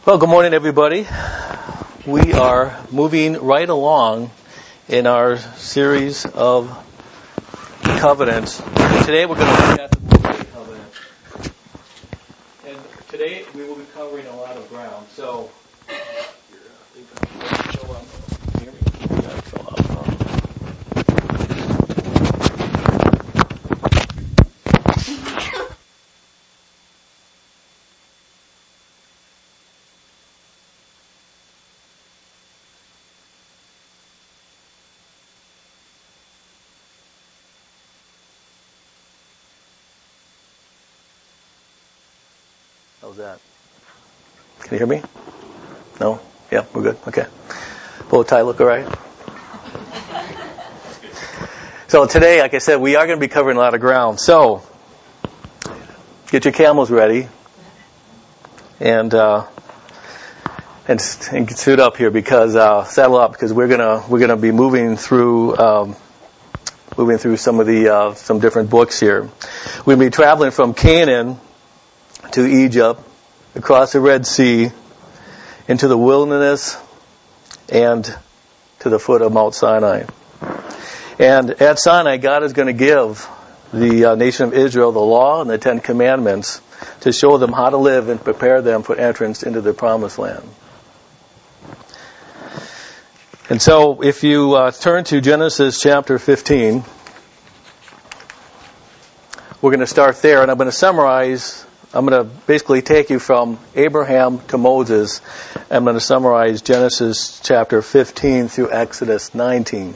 Well, good morning, everybody. We are moving right along in our series of covenants. Today we're going to look at the Mosaic covenant. And today we will be covering a lot of ground. So, how's that? Can you hear me? No? Yeah, we're good. Okay. Bow tie look all right? So today, like I said, we are going to be covering a lot of ground. So, get your camels ready and suit up here because saddle up because we're gonna be moving through some different books here. We'll be traveling from Canaan to Egypt, across the Red Sea, into the wilderness, and to the foot of Mount Sinai. And at Sinai, God is going to give the nation of Israel the law and the 10 Commandments to show them how to live and prepare them for entrance into the Promised Land. And so, if you turn to Genesis chapter 15, we're going to start there, and I'm going to basically take you from Abraham to Moses. I'm going to summarize Genesis chapter 15 through Exodus 19.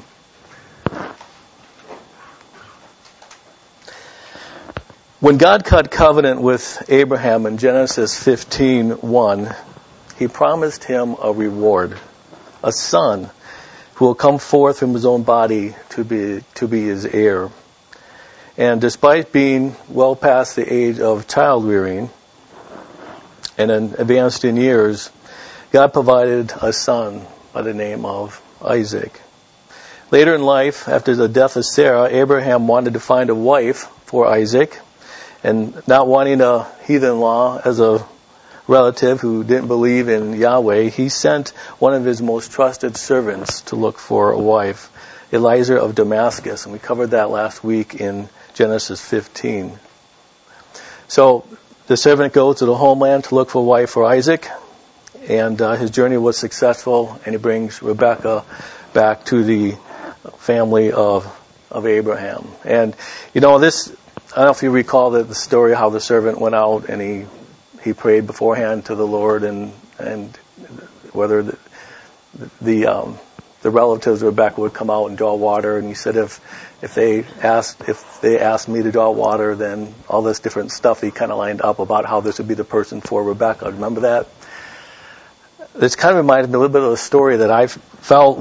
When God cut covenant with Abraham in Genesis 15:1, He promised him a reward, a son who will come forth from his own body to be his heir. And despite being well past the age of child rearing and advanced in years, God provided a son by the name of Isaac. Later in life, after the death of Sarah, Abraham wanted to find a wife for Isaac, and not wanting a heathen-in-law as a relative who didn't believe in Yahweh, he sent one of his most trusted servants to look for a wife, Eliezer of Damascus, and we covered that last week in Genesis 15. So the servant goes to the homeland to look for a wife for Isaac, and his journey was successful, and he brings Rebekah back to the family of Abraham. And this, I don't know if you recall the story how the servant went out and he prayed beforehand to the Lord, and whether the relatives of Rebekah would come out and draw water, and he said if they asked me to draw water, then all this different stuff he kind of lined up about how this would be the person for Rebekah. Remember that? This kind of reminds me a little bit of a story that I felt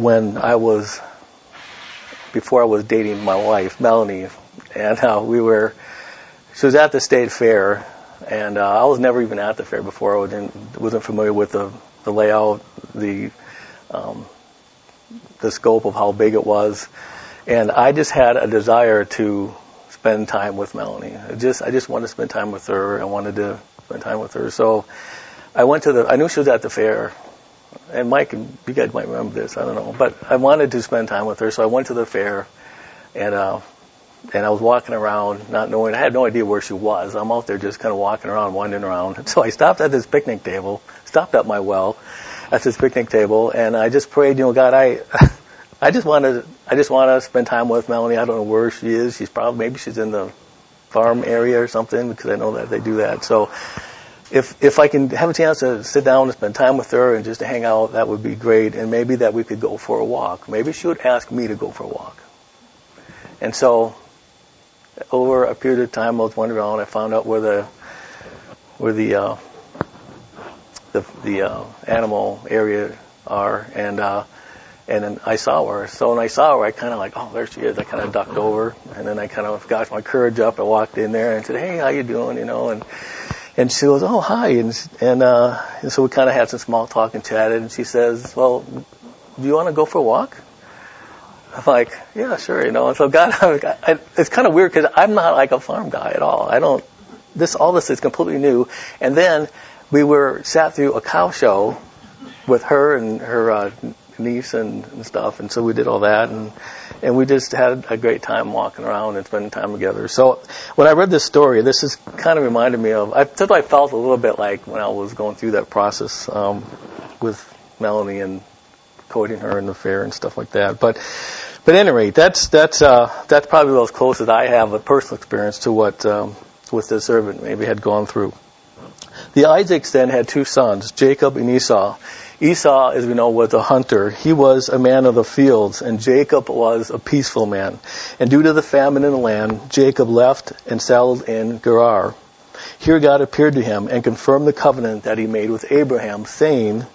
before I was dating my wife, Melanie, and she was at the state fair, and I was never even at the fair before. I wasn't familiar with the layout, the scope of how big it was, and I just had a desire to spend time with Melanie. I just wanted to spend time with her. I wanted to spend time with her. So I knew she was at the fair, and Mike, you guys might remember this, I don't know, but I wanted to spend time with her, so I went to the fair, and I was walking around, not knowing, I had no idea where she was. I'm out there just kind of walking around, wandering around. So I stopped at this picnic table, stopped at my well, at this picnic table, and I just prayed, God, I just want to spend time with Melanie. I don't know where she is. Maybe she's in the farm area or something, because I know that they do that. So if I can have a chance to sit down and spend time with her and just to hang out, that would be great. And maybe that we could go for a walk. Maybe she would ask me to go for a walk. And so over a period of time, I was wandering around. I found out where the animal area are, and then I saw her. So when I saw her, I kind of like, oh, there she is. I kind of ducked over, and then I kind of got my courage up. I walked in there and said, hey, how you doing? And she goes, oh, hi. And so we kind of had some small talk and chatted. And she says, well, do you want to go for a walk? I'm like, yeah, sure, And so God, it's kind of weird because I'm not like a farm guy at all. All this is completely new. And then we sat through a cow show with her and her niece and stuff, and so we did all that, and we just had a great time walking around and spending time together. So when I read this story, this is kind of reminded me of, I felt a little bit like when I was going through that process with Melanie and courting her in the fair and stuff like that. But at any rate, that's probably as close as I have a personal experience to what the servant maybe had gone through. The Isaacs then had two sons, Jacob and Esau. Esau, as we know, was a hunter. He was a man of the fields, and Jacob was a peaceful man. And due to the famine in the land, Jacob left and settled in Gerar. Here God appeared to him and confirmed the covenant that he made with Abraham, saying,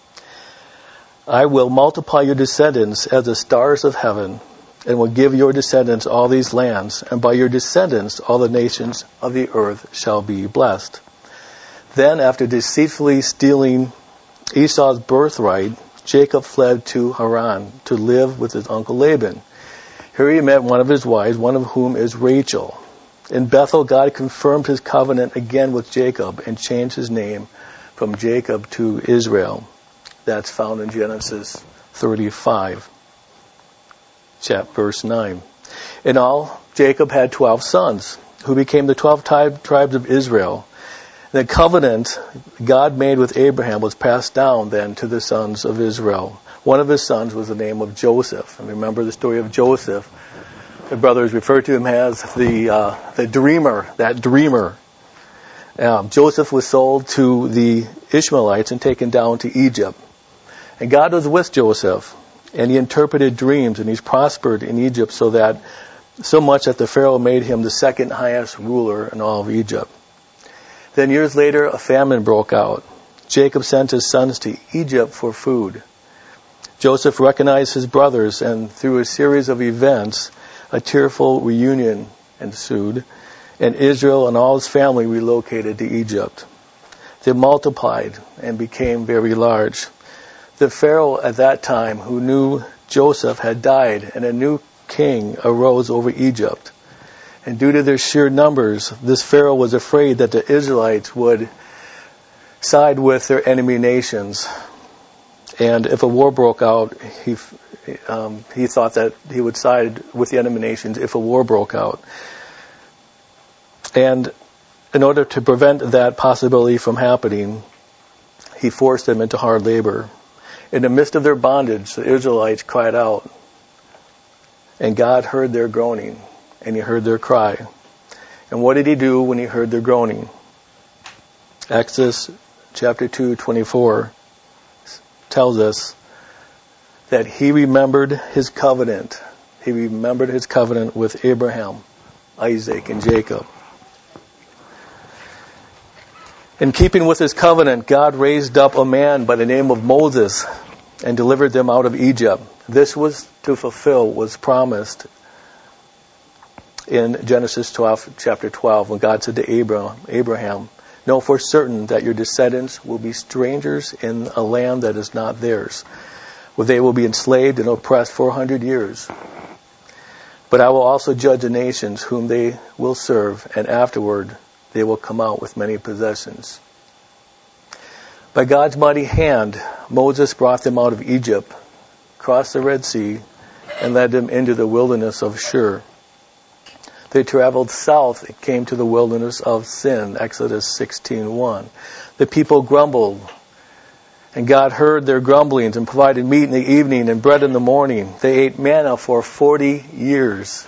I will multiply your descendants as the stars of heaven, and will give your descendants all these lands, and by your descendants all the nations of the earth shall be blessed. Then, after deceitfully stealing Esau's birthright, Jacob fled to Haran to live with his uncle Laban. Here he met one of his wives, one of whom is Rachel. In Bethel, God confirmed his covenant again with Jacob and changed his name from Jacob to Israel. That's found in Genesis 35, verse 9. In all, Jacob had 12 sons, who became the 12 tribes of Israel. The covenant God made with Abraham was passed down then to the sons of Israel. One of his sons was the name of Joseph. And remember the story of Joseph. The brothers refer to him as the dreamer, that dreamer. Joseph was sold to the Ishmaelites and taken down to Egypt. And God was with Joseph, and he interpreted dreams, and he's prospered in Egypt so much that the Pharaoh made him the second highest ruler in all of Egypt. Then years later, a famine broke out. Jacob sent his sons to Egypt for food. Joseph recognized his brothers, and through a series of events, a tearful reunion ensued, and Israel and all his family relocated to Egypt. They multiplied and became very large. The Pharaoh at that time, who knew Joseph, had died, and a new king arose over Egypt. And due to their sheer numbers, this Pharaoh was afraid that the Israelites would side with their enemy nations. And if a war broke out, he thought that he would side with the enemy nations if a war broke out. And in order to prevent that possibility from happening, he forced them into hard labor. In the midst of their bondage, the Israelites cried out, and God heard their groaning, and he heard their cry. And what did he do when he heard their groaning? Exodus chapter 2:24 tells us that he remembered his covenant. He remembered his covenant with Abraham, Isaac, and Jacob. In keeping with his covenant, God raised up a man by the name of Moses and delivered them out of Egypt. This was to fulfill what was promised in Genesis chapter 12, when God said to Abraham, know for certain that your descendants will be strangers in a land that is not theirs, where they will be enslaved and oppressed 400 years. But I will also judge the nations whom they will serve, and afterward they will come out with many possessions. By God's mighty hand, Moses brought them out of Egypt, crossed the Red Sea, and led them into the wilderness of Shur. They traveled south and came to the wilderness of Sin, Exodus 16:1. The people grumbled, and God heard their grumblings and provided meat in the evening and bread in the morning. They ate manna for 40 years.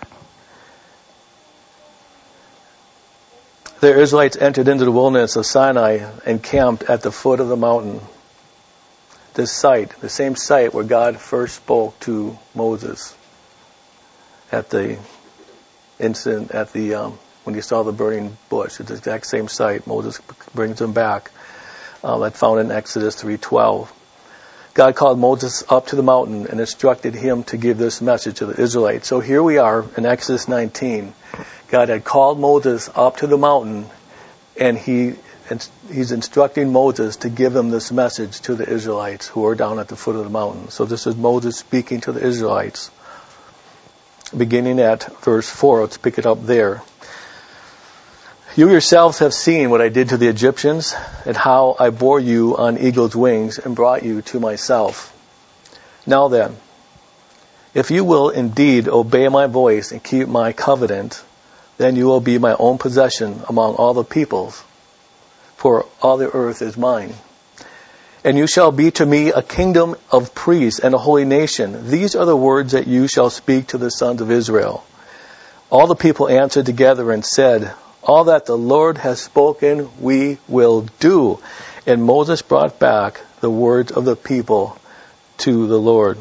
The Israelites entered into the wilderness of Sinai and camped at the foot of the mountain. This site, the same site where God first spoke to Moses at the incident when he saw the burning bush. It's the exact same site. Moses brings him back. That's found in Exodus 3:12. God called Moses up to the mountain and instructed him to give this message to the Israelites. So here we are in Exodus 19. God had called Moses up to the mountain, and he's instructing Moses to give them this message to the Israelites who are down at the foot of the mountain. So this is Moses speaking to the Israelites. Beginning at verse 4, let's pick it up there. You yourselves have seen what I did to the Egyptians, and how I bore you on eagle's wings and brought you to myself. Now then, if you will indeed obey my voice and keep my covenant, then you will be my own possession among all the peoples, for all the earth is mine. And you shall be to me a kingdom of priests and a holy nation. These are the words that you shall speak to the sons of Israel. All the people answered together and said, all that the Lord has spoken we will do. And Moses brought back the words of the people to the Lord.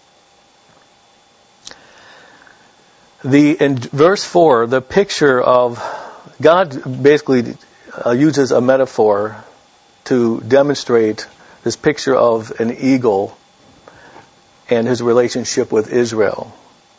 In verse 4, the picture of God basically uses a metaphor to demonstrate this picture of an eagle and his relationship with Israel.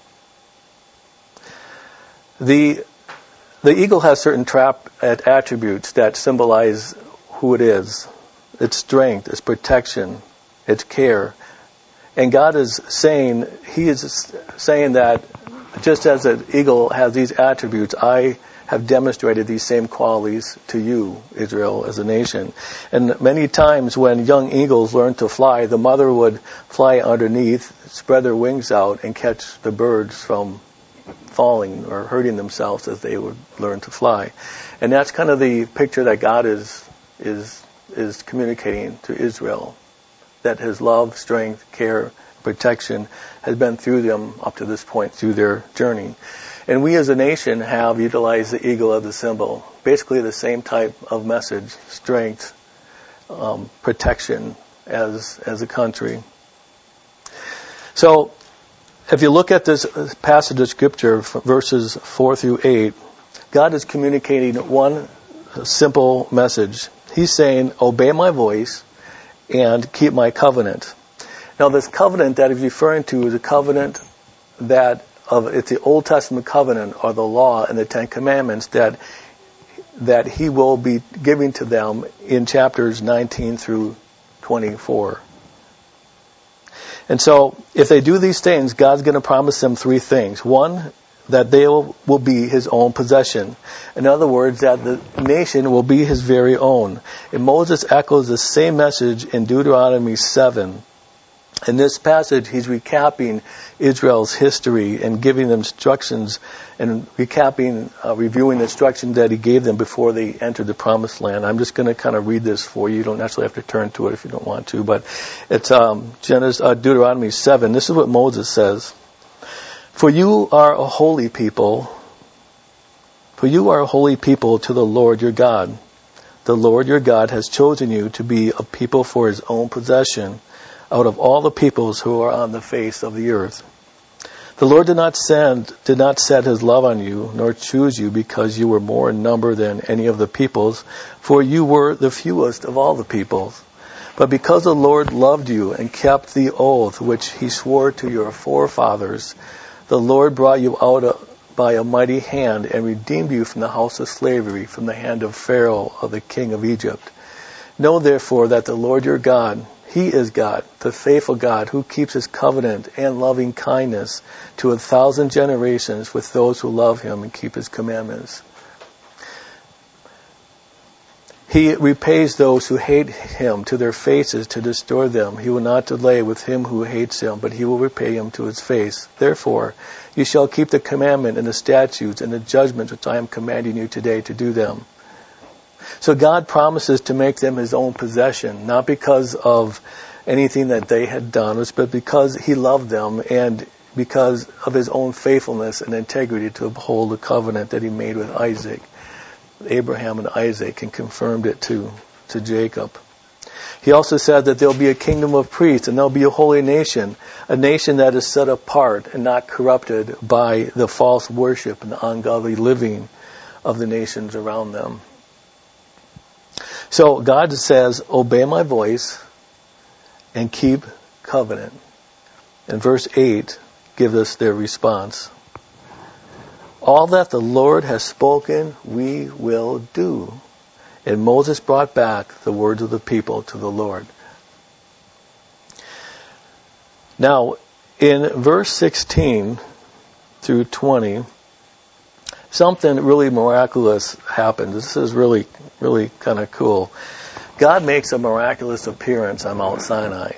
The eagle has certain attributes that symbolize who it is. Its strength, its protection, its care. And God is saying, He is saying that just as an eagle has these attributes, I have demonstrated these same qualities to you, Israel, as a nation. And many times when young eagles learn to fly, the mother would fly underneath, spread their wings out, and catch the birds from falling or hurting themselves as they would learn to fly. And that's kind of the picture that God is communicating to Israel, that His love, strength, care, protection has been through them up to this point through their journey. And we as a nation have utilized the eagle as a symbol, basically the same type of message, strength, protection as a country. So if you look at this passage of Scripture, verses 4 through 8, God is communicating one simple message. He's saying, obey my voice and keep my covenant. Now this covenant that he's referring to is a covenant it's the Old Testament covenant, or the law and the Ten Commandments that he will be giving to them in chapters 19 through 24. And so, if they do these things, God's going to promise them three things. One, that they will be His own possession. In other words, that the nation will be His very own. And Moses echoes the same message in Deuteronomy 7. In this passage, he's recapping Israel's history and giving them instructions and reviewing the instructions that he gave them before they entered the Promised Land. I'm just going to kind of read this for you. You don't necessarily have to turn to it if you don't want to, but it's Deuteronomy 7. This is what Moses says. For you are a holy people to the Lord your God. The Lord your God has chosen you to be a people for His own possession out of all the peoples who are on the face of the earth. The Lord did not set His love on you, nor choose you because you were more in number than any of the peoples, for you were the fewest of all the peoples. But because the Lord loved you and kept the oath which He swore to your forefathers, the Lord brought you out by a mighty hand and redeemed you from the house of slavery, from the hand of Pharaoh, of the king of Egypt. Know therefore that the Lord your God, He is God, the faithful God, who keeps His covenant and loving kindness to 1,000 generations with those who love Him and keep His commandments. He repays those who hate Him to their faces to destroy them. He will not delay with him who hates Him, but He will repay him to his face. Therefore, you shall keep the commandment and the statutes and the judgments which I am commanding you today to do them. So God promises to make them His own possession, not because of anything that they had done, but because He loved them and because of His own faithfulness and integrity to uphold the covenant that He made with Abraham and Isaac, and confirmed it to Jacob. He also said that there'll be a kingdom of priests and there'll be a holy nation, a nation that is set apart and not corrupted by the false worship and the ungodly living of the nations around them. So God says, obey my voice and keep covenant. And verse 8 gives us their response. All that the Lord has spoken, we will do. And Moses brought back the words of the people to the Lord. Now, in verse 16 through 20, something really miraculous happened. This is really, really kind of cool. God makes a miraculous appearance on Mount Sinai.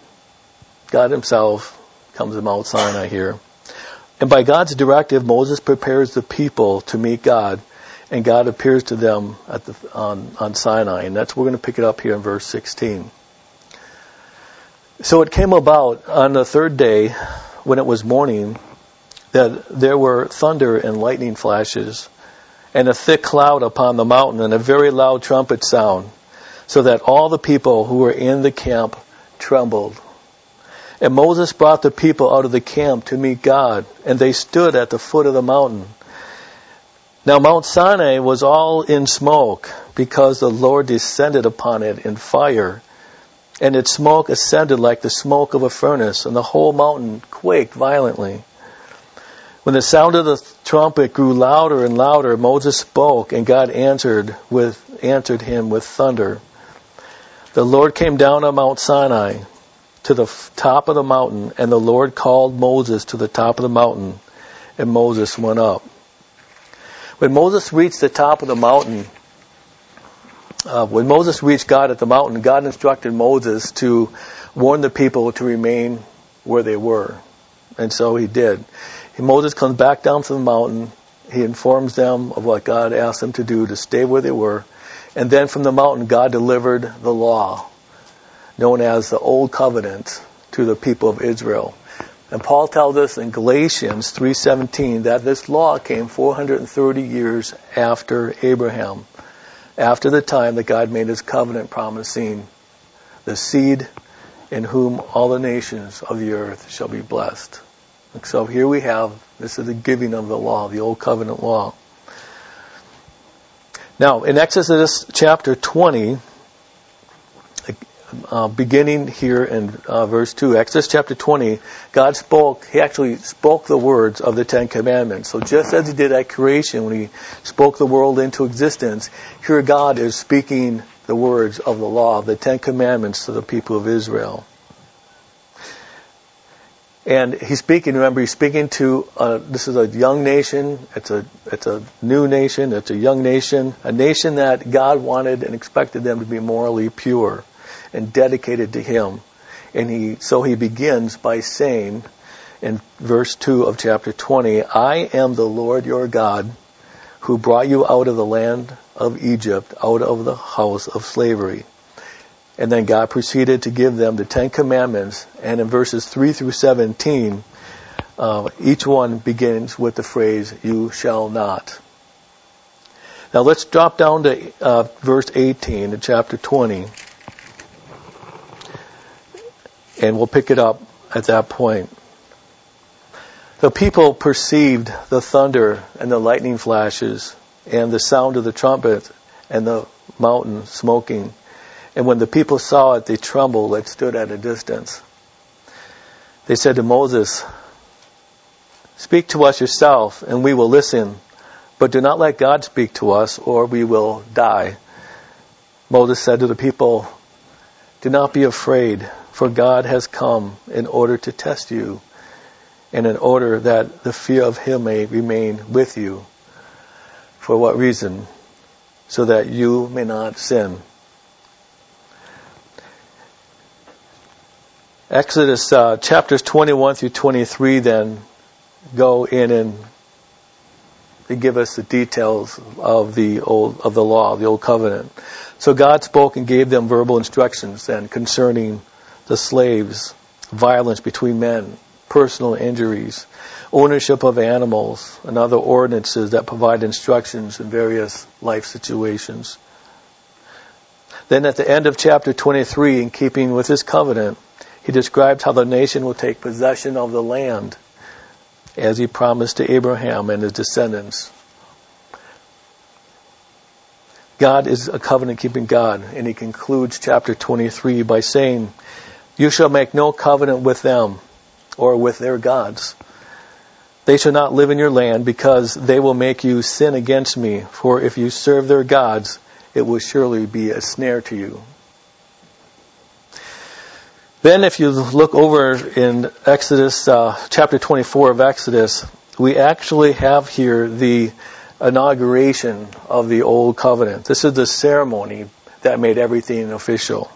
God himself comes to Mount Sinai here. And by God's directive, Moses prepares the people to meet God, and God appears to them on Sinai. And that's, we're going to pick it up here in verse 16. So it came about on the third day, when it was morning, that there were thunder and lightning flashes, and a thick cloud upon the mountain, and a very loud trumpet sound, so that all the people who were in the camp trembled. And Moses brought the people out of the camp to meet God, and they stood at the foot of the mountain. Now Mount Sinai was all in smoke, because the Lord descended upon it in fire, and its smoke ascended like the smoke of a furnace, and the whole mountain quaked violently. When the sound of the trumpet grew louder and louder, Moses spoke, and God answered him with thunder. The Lord came down on Mount Sinai to the top of the mountain, and the Lord called Moses to the top of the mountain, and Moses went up. When Moses reached the top of the mountain, when Moses reached God at the mountain, God instructed Moses to warn the people to remain where they were. And so he did. Moses comes back down from the mountain. He informs them of what God asked them to do, to stay where they were. And then from the mountain, God delivered the law, known as the Old Covenant, to the people of Israel. And Paul tells us in Galatians 3:17 that this law came 430 years after Abraham, after the time that God made his covenant promising the seed in whom all the nations of the earth shall be blessed. So here we have, this is the giving of the law, the Old Covenant law. Now, in Exodus chapter 20, beginning here in verse 2, Exodus chapter 20, God spoke, he actually spoke the words of the Ten Commandments. So just as he did at creation, when he spoke the world into existence, here God is speaking the words of the law, the Ten Commandments to the people of Israel. And he's speaking to, this is a young nation, it's a new nation, it's a young nation, a nation that God wanted and expected them to be morally pure and dedicated to him. And so he begins by saying in verse 2 of chapter 20, I am the Lord your God who brought you out of the land of Egypt, out of the house of slavery. And then God proceeded to give them the Ten Commandments. And in verses 3 through 17, each one begins with the phrase, you shall not. Now let's drop down to verse 18 in chapter 20. And we'll pick it up at that point. The people perceived the thunder and the lightning flashes and the sound of the trumpet and the mountain smoking. And when the people saw it, they trembled and stood at a distance. They said to Moses, speak to us yourself, and we will listen. But do not let God speak to us, or we will die. Moses said to the people, do not be afraid, for God has come in order to test you, and in order that the fear of him may remain with you. For what reason? So that you may not sin. Exodus chapters 21 through 23 then go in and they give us the details of the law, the Old Covenant. So God spoke and gave them verbal instructions then concerning the slaves, violence between men, personal injuries, ownership of animals, and other ordinances that provide instructions in various life situations. Then at the end of chapter 23, in keeping with his covenant, he describes how the nation will take possession of the land as he promised to Abraham and his descendants. God is a covenant-keeping God, and he concludes chapter 23 by saying, you shall make no covenant with them or with their gods. They shall not live in your land, because they will make you sin against me. For if you serve their gods, it will surely be a snare to you. Then if you look over in Exodus, chapter 24 of Exodus, we actually have here the inauguration of the Old Covenant. This is the ceremony that made everything official.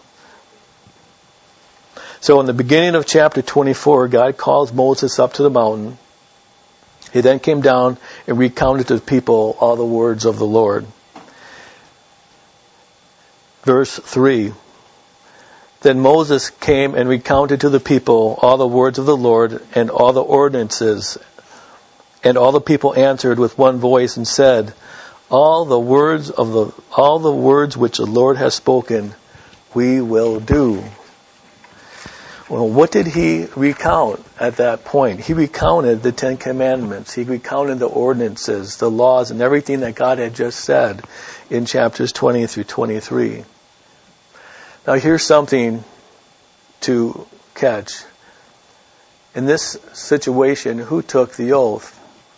So in the beginning of chapter 24, God calls Moses up to the mountain. He then came down and recounted to the people all the words of the Lord. Verse 3. Then Moses came and recounted to the people all the words of the Lord and all the ordinances. And all the people answered with one voice and said, all the words which the Lord has spoken, we will do. Well, what did he recount at that point? He recounted the Ten Commandments. He recounted the ordinances, the laws, and everything that God had just said in chapters 20 through 23. Now here's something to catch. In this situation, who took the oath?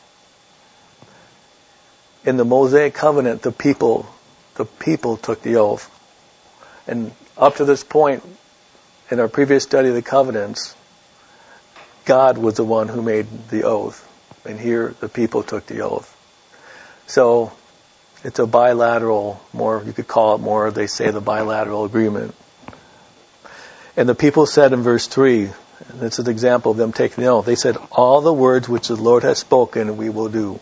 In the Mosaic covenant, the people took the oath. And up to this point, in our previous study of the covenants, God was the one who made the oath. And here, the people took the oath. So, it's a bilateral, you could call it more, they say, the bilateral agreement. And the people said in verse 3, and this is an example of them taking the oath, they said, all the words which the Lord has spoken, we will do.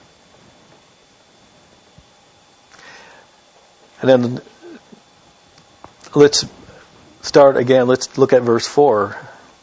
And then, let's start again. Let's look at verse 4.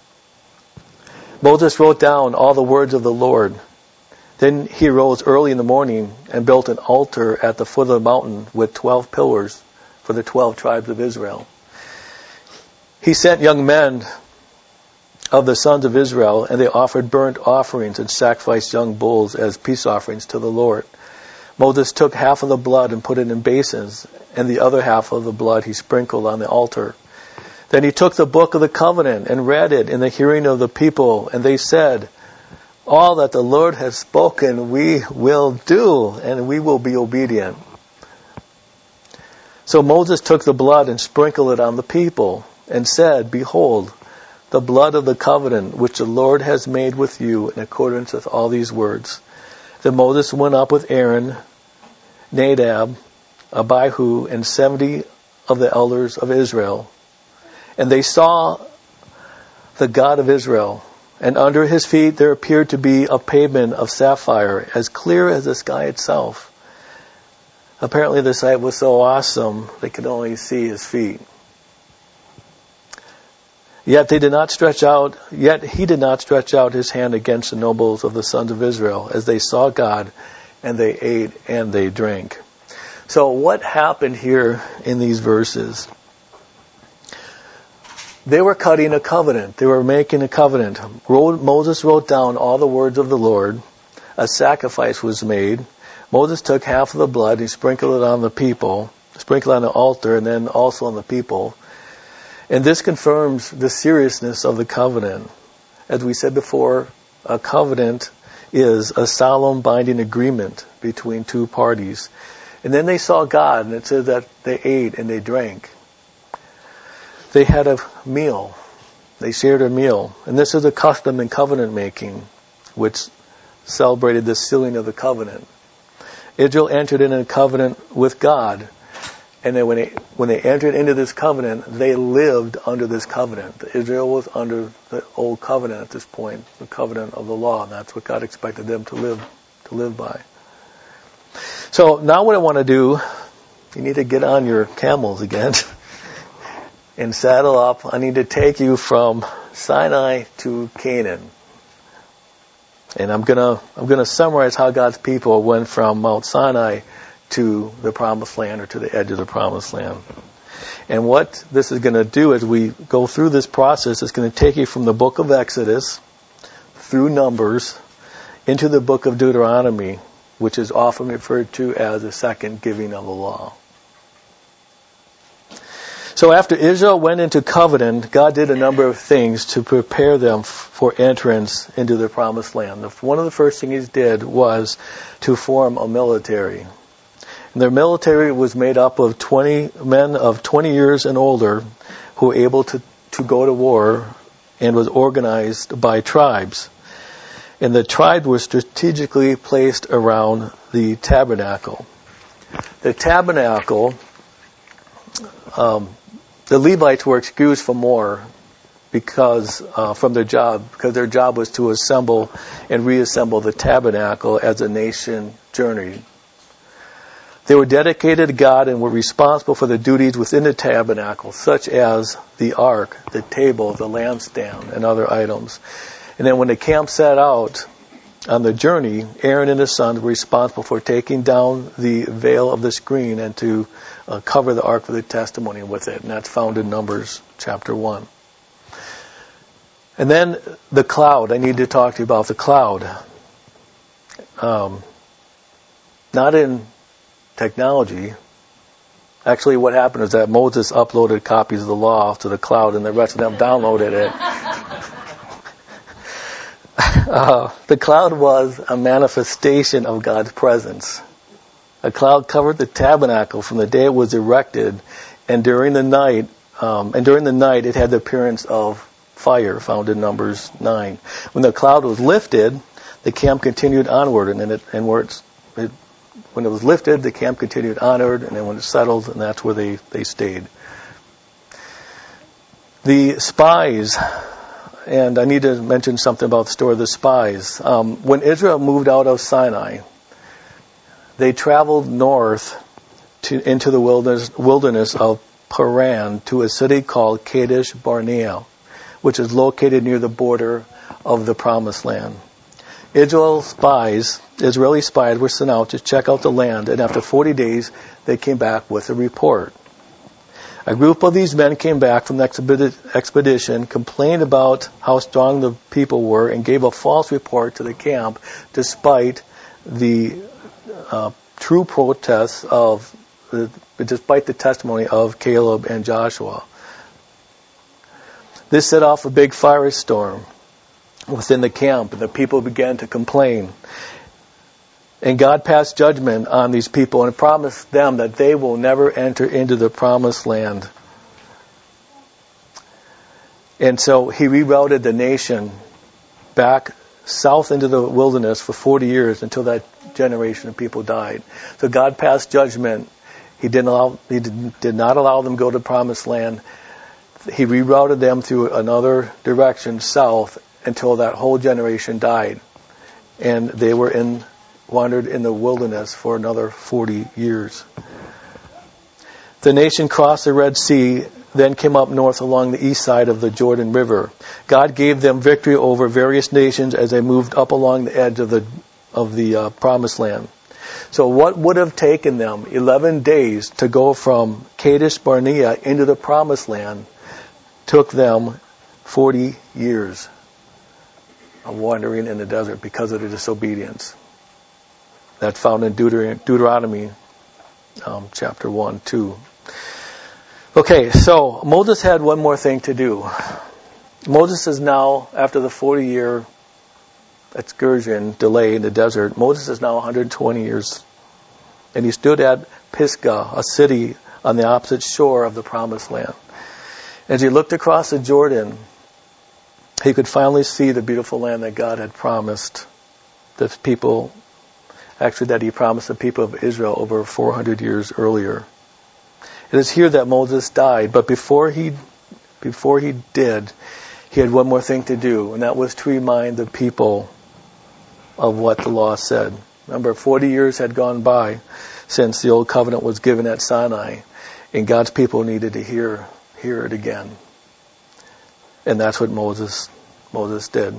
Moses wrote down all the words of the Lord. Then he rose early in the morning and built an altar at the foot of the mountain with 12 pillars for the 12 tribes of Israel. He sent young men of the sons of Israel, and they offered burnt offerings and sacrificed young bulls as peace offerings to the Lord. Moses took half of the blood and put it in basins, and the other half of the blood he sprinkled on the altar. Then he took the book of the covenant and read it in the hearing of the people, and they said, all that the Lord has spoken we will do, and we will be obedient. So Moses took the blood and sprinkled it on the people, and said, behold, the blood of the covenant which the Lord has made with you in accordance with all these words. Then Moses went up with Aaron, Nadab, Abihu, and 70 of the elders of Israel. And they saw the God of Israel, and under his feet there appeared to be a pavement of sapphire, as clear as the sky itself. Apparently the sight was so awesome, they could only see his feet. Yet he did not stretch out his hand against the nobles of the sons of Israel, as they saw God, and they ate and they drank. So what happened here in these verses? They were cutting a covenant. They were making a covenant. Moses wrote down all the words of the Lord. A sacrifice was made. Moses took half of the blood. He sprinkled it on the people, sprinkled it on the altar, and then also on the people. And this confirms the seriousness of the covenant. As we said before, a covenant is a solemn binding agreement between two parties. And then they saw God, and it says that they ate and they drank. They had a meal. They shared a meal. And this is a custom in covenant making, which celebrated the sealing of the covenant. Israel entered in a covenant with God. And then when they entered into this covenant, they lived under this covenant. Israel was under the old covenant at this point, the covenant of the law, and that's what God expected them to live by. So now what I want to do, you need to get on your camels again and saddle up. I need to take you from Sinai to Canaan. And I'm gonna summarize how God's people went from Mount Sinai to the promised land, or to the edge of the promised land. And what this is going to do as we go through this process is going to take you from the book of Exodus through Numbers into the book of Deuteronomy, which is often referred to as the second giving of the law. So after Israel went into covenant, God did a number of things to prepare them for entrance into the promised land. One of the first things he did was to form a military. And their military was made up of 20 men of 20 years and older who were able to go to war, and was organized by tribes. And the tribes were strategically placed around the tabernacle. The tabernacle, the Levites were excused from war from their job, because their job was to assemble and reassemble the tabernacle as a nation journeyed. They were dedicated to God and were responsible for the duties within the tabernacle, such as the ark, the table, the lampstand, and other items. And then when the camp set out on the journey, Aaron and his sons were responsible for taking down the veil of the screen and to cover the ark of the testimony with it. And that's found in Numbers chapter 1. And then the cloud. I need to talk to you about the cloud. Not in technology. Actually, what happened is that Moses uploaded copies of the law to the cloud, and the rest of them downloaded it. The cloud was a manifestation of God's presence. A cloud covered the tabernacle from the day it was erected, and during the night, it had the appearance of fire, found in Numbers 9. When the cloud was lifted, the camp continued onward, when it was lifted, the camp continued onward, and then when it settled, and that's where they stayed. The spies, and I need to mention something about the story of the spies. When Israel moved out of Sinai, they traveled north into the wilderness of Paran to a city called Kadesh Barnea, which is located near the border of the Promised Land. Israeli spies were sent out to check out the land, and after 40 days, they came back with a report. A group of these men came back from the expedition, complained about how strong the people were, and gave a false report to the camp, despite the true protests despite the testimony of Caleb and Joshua. This set off a big firestorm within the camp, and the people began to complain. And God passed judgment on these people and promised them that they will never enter into the promised land. And so he rerouted the nation back south into the wilderness for 40 years until that generation of people died. So God passed judgment. He did not allow them to go to the promised land. He rerouted them through another direction south until that whole generation died. And they wandered in the wilderness for another 40 years. The nation crossed the Red Sea, then came up north along the east side of the Jordan River. God gave them victory over various nations as they moved up along the edge of the Promised Land. So what would have taken them 11 days to go from Kadesh Barnea into the Promised Land took them 40 years of wandering in the desert because of their disobedience. That's found in Deuteronomy chapter 1, 2. Okay, so Moses had one more thing to do. Moses is now, after the 40-year excursion delay in the desert, Moses is now 120 years. And he stood at Pisgah, a city on the opposite shore of the Promised Land. As he looked across the Jordan, he could finally see the beautiful land that God had promised the people, actually that he promised the people of Israel over 400 years earlier. It is here that Moses died, but before he did, he had one more thing to do, and that was to remind the people of what the law said. Remember, 40 years had gone by since the old covenant was given at Sinai, and God's people needed to hear it again. And that's what Moses did.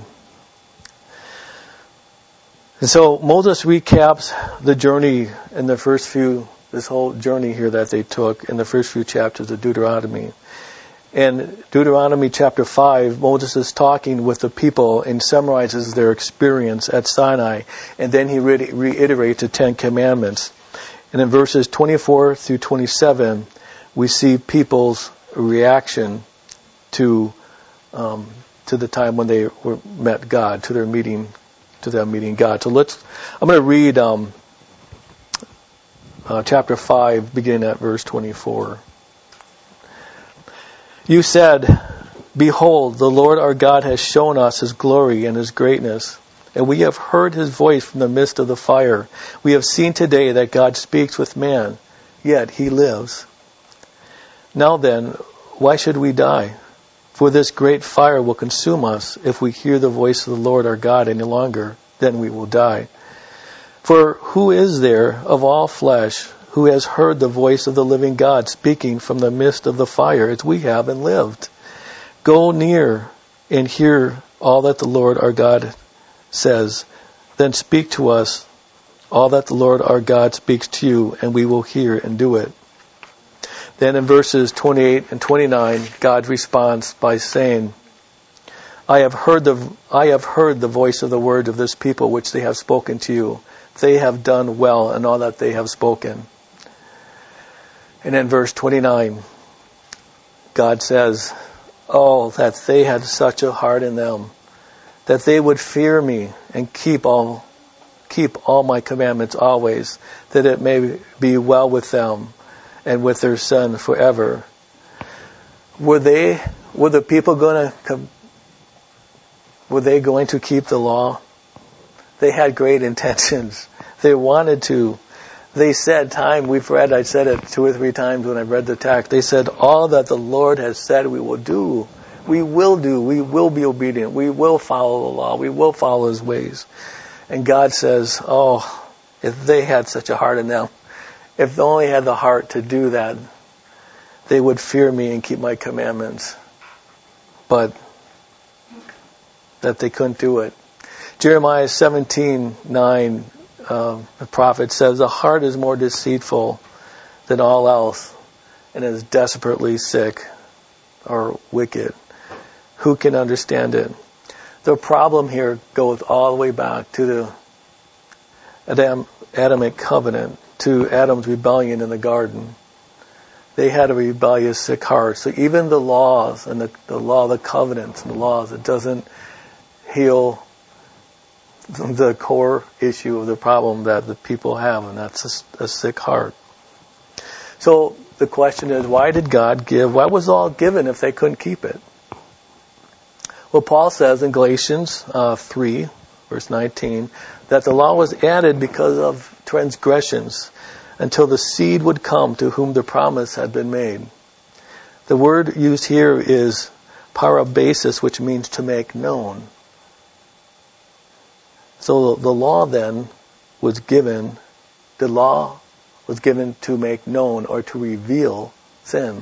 And so Moses recaps the journey in this whole journey here that they took in the first few chapters of Deuteronomy. In Deuteronomy chapter 5, Moses is talking with the people and summarizes their experience at Sinai, and then he reiterates the 10 Commandments. And in verses 24 through 27, we see people's reaction to the time when they met God, to them meeting God. So I'm going to read chapter 5, beginning at verse 24. You said, "Behold, the Lord our God has shown us His glory and His greatness, and we have heard his voice from the midst of the fire. We have seen today that God speaks with man, yet he lives. Now then, why should we die? For this great fire will consume us if we hear the voice of the Lord our God any longer, then we will die. For who is there of all flesh who has heard the voice of the living God speaking from the midst of the fire as we have and lived? Go near and hear all that the Lord our God says. Then speak to us all that the Lord our God speaks to you, and we will hear and do it. Then in verses 28 and 29, God responds by saying, I have heard the voice of the word of this people which they have spoken to you. They have done well in all that they have spoken. And in verse 29, God says, oh, that they had such a heart in them, that they would fear me and keep all my commandments always, that it may be well with them and with their son forever. Were the people going to keep the law? They had great intentions. They wanted to. They said, I said it 2 or 3 times when I read the text. They said, all that the Lord has said we will do. We will do. We will be obedient. We will follow the law. We will follow his ways. And God says, oh, if they had such a heart in them, if they only had the heart to do that, they would fear me and keep my commandments. But that they couldn't do it. Jeremiah 17:9, the prophet says, the heart is more deceitful than all else and is desperately sick or wicked. Who can understand it? The problem here goes all the way back to the Adamic covenant, to Adam's rebellion in the garden. They had a rebellious, sick heart. So even the laws and the law, the covenants and the laws, it doesn't heal the core issue of the problem that the people have, and that's a sick heart. So the question is, why did God give? Why was all given if they couldn't keep it? Well, Paul says in Galatians 3, verse 19, that the law was added because of transgressions until the seed would come to whom the promise had been made. The word used here is parabasis, which means to make known. So the law then was given, the law was given to make known or to reveal sin.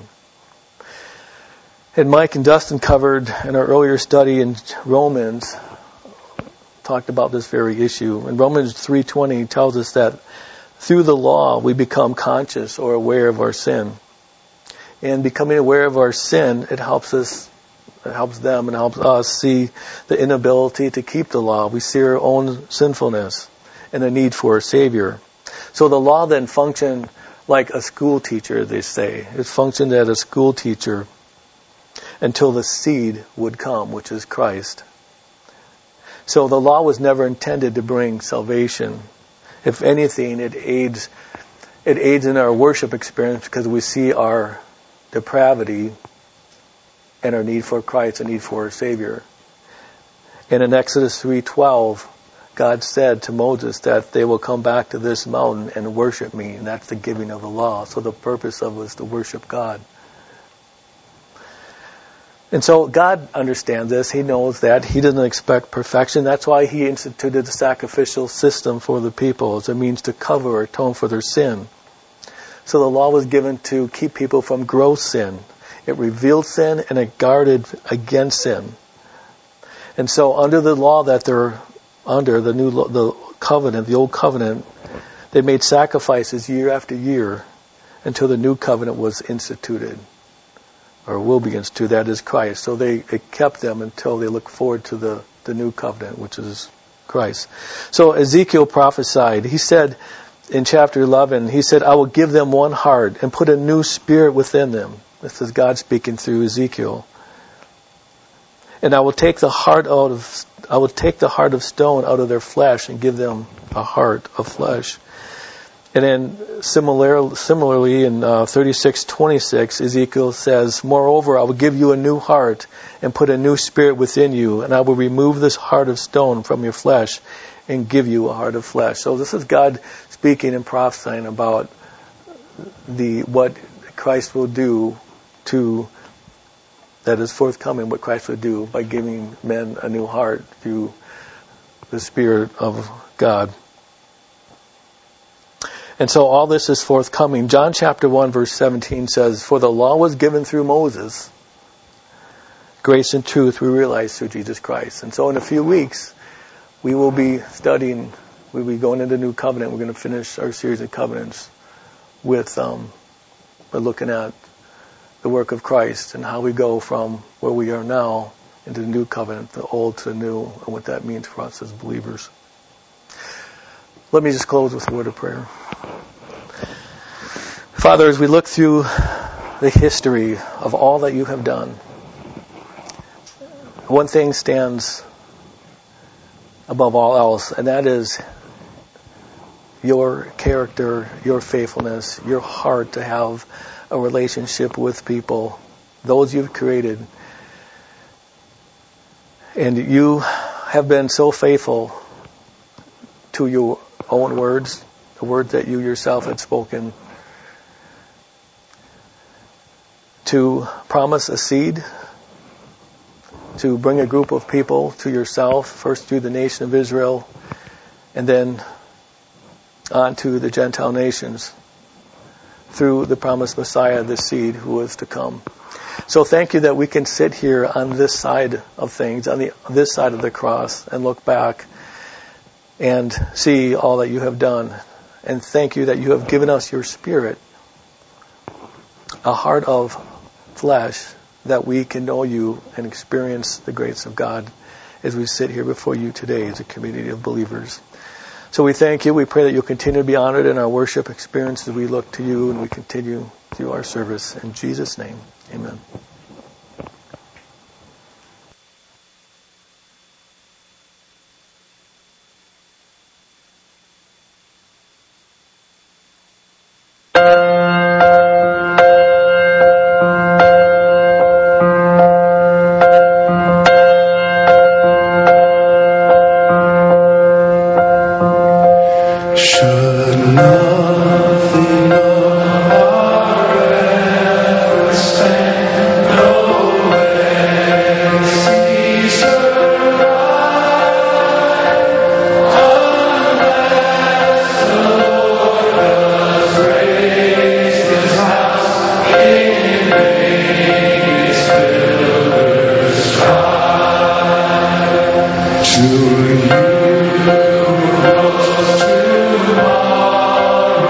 And Mike and Dustin covered in our earlier study in Romans, talked about this very issue. In Romans 3:20 tells us that through the law we become conscious or aware of our sin. And becoming aware of our sin, it helps us, it helps them and helps us see the inability to keep the law. We see our own sinfulness and a need for a Savior. So the law then functioned like a school teacher, they say. It functioned as a school teacher until the seed would come, which is Christ. So the law was never intended to bring salvation. If anything, it aids in our worship experience because we see our depravity and our need for Christ, a need for a Savior. And in Exodus 3:12, God said to Moses that they will come back to this mountain and worship me, and that's the giving of the law. So the purpose of it was to worship God. And so God understands this. He knows that. He doesn't expect perfection. That's why He instituted the sacrificial system for the people as a means to cover or atone for their sin. So the law was given to keep people from gross sin. It revealed sin and it guarded against sin. And so under the law that they're under, the covenant, the old covenant, they made sacrifices year after year until the new covenant was instituted. Or will be instituted, that is Christ. So it kept them until they look forward to the new covenant, which is Christ. So Ezekiel prophesied. He said in chapter 11, he said, I will give them one heart and put a new spirit within them. This is God speaking through Ezekiel. And I will take the heart of stone out of their flesh and give them a heart of flesh. And then similarly in 36:26, Ezekiel says, "Moreover, I will give you a new heart and put a new spirit within you, and I will remove this heart of stone from your flesh and give you a heart of flesh." So this is God speaking and prophesying about what Christ will do that is forthcoming, what Christ will do by giving men a new heart through the Spirit of God. And so all this is forthcoming. John chapter 1 verse 17 says, "For the law was given through Moses. Grace and truth we realize through Jesus Christ." And so in a few weeks, we will be studying, we'll be going into New Covenant. We're going to finish our series of covenants with by looking at the work of Christ and how we go from where we are now into the New Covenant, the old to the new, and what that means for us as believers. Let me just close with a word of prayer. Father, as we look through the history of all that you have done, one thing stands above all else, and that is your character, your faithfulness, your heart to have a relationship with people, those you've created. And you have been so faithful to your own words, the words that you yourself had spoken, to promise a seed, to bring a group of people to yourself, first through the nation of Israel, and then on to the Gentile nations, through the promised Messiah, the seed who was to come. So thank you that we can sit here on this side of things, on this side of the cross, and look back and see all that you have done. And thank you that you have given us your Spirit, a heart of flesh, that we can know you and experience the grace of God as we sit here before you today as a community of believers. So we thank you. We pray that you'll continue to be honored in our worship experience as we look to you and we continue through our service. In Jesus' name, amen. To you, tomorrow.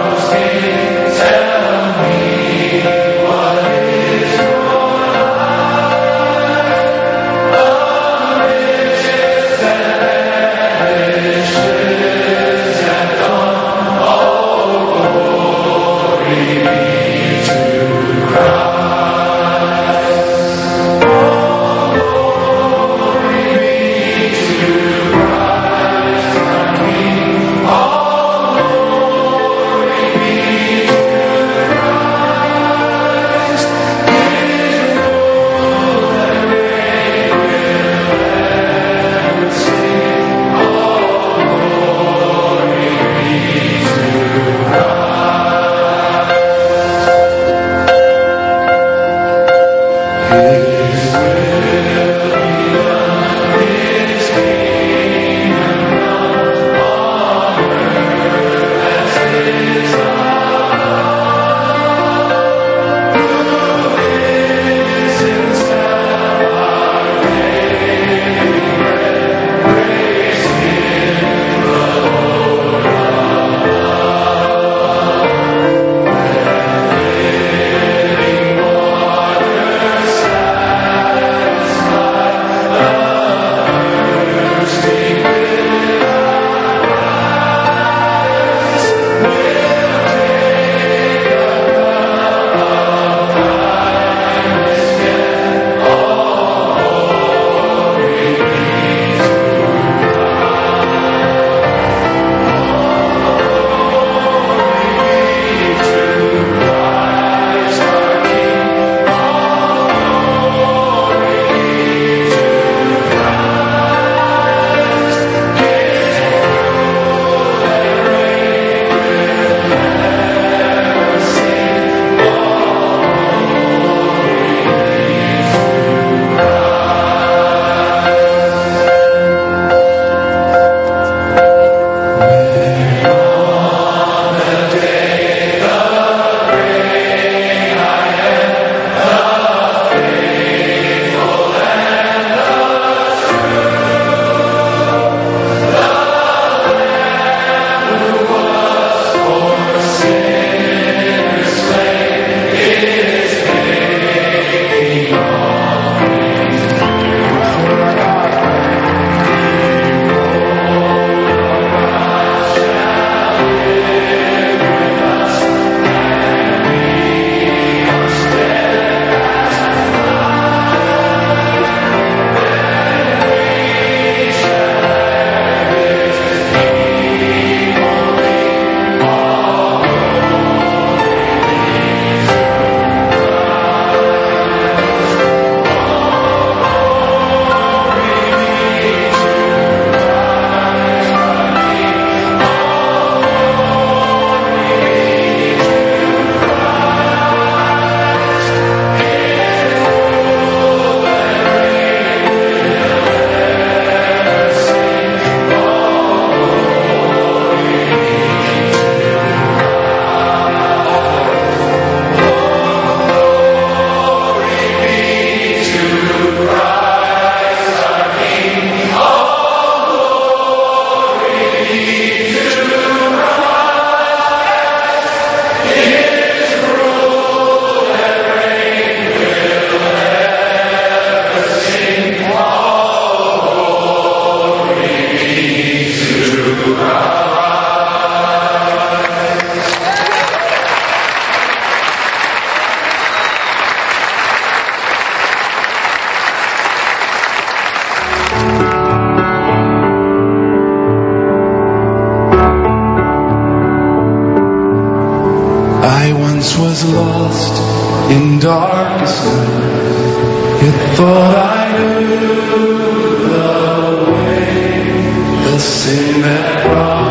once was lost in darkest night, yet thought I knew the way, the sin that brought